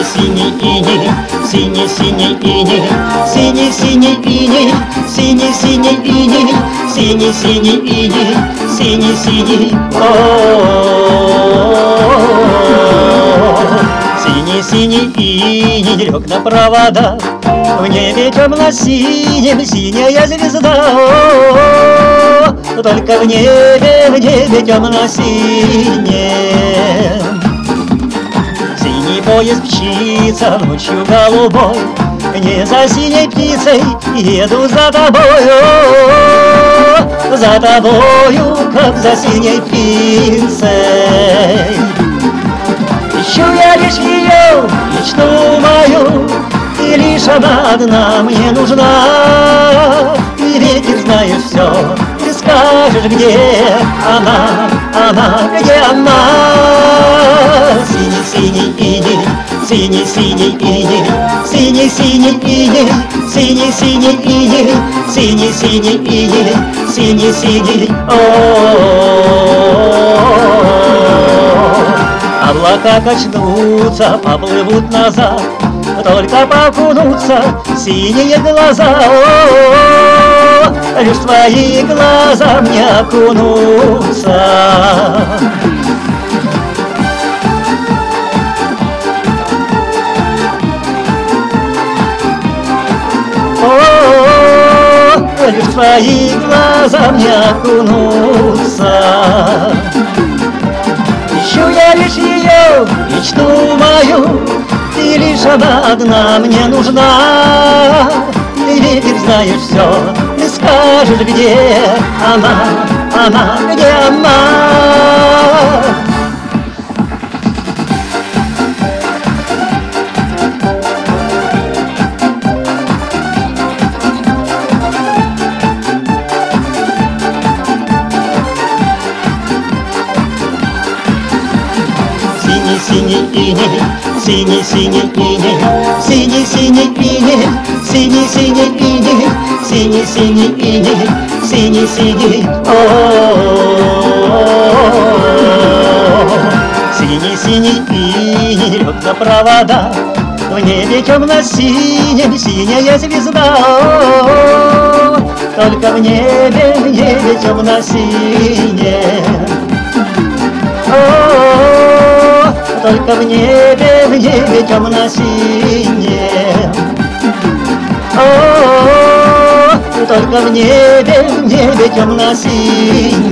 синий-синий иней, синий-синий иней, синий-синий иней, синий-синий иней, синий-синий иней, синий-синий, синий-синий иней лег на провода, в небе темно-синем синяя звезда. Только в небе темно-синем синий поезд мчится ночью голубой. Не за синей птицей еду за тобою, как за синей птицей. Ищу я лишь ее, мечту мою, и лишь она одна мне нужна. И ведь ты знаешь все, ты скажешь, где она, где она. Синий-синий иней, синий-синий иней, синий-синий иней, синий-синий иней, синий-синий иней, синий-синий. Облака качнутся, поплывут назад, только покунутся синие глаза. Лишь твои глаза мне окунутся. Лишь твои глаза мне окунутся. Ищу я лишь ее, мечту мою, и лишь она одна мне нужна. И ведь ты знаешь все, ты скажешь, где она, где она. Синий-синий иней, синий-синий иней, синий-синий иней, синий-синий иней, синий-синий иней, синий-синий, синий-синий иней лег на провода, в небе темно-синем синяя звезда. Только в небе темно-синем. Только в небе темно-синем. Только в небе темно-синем.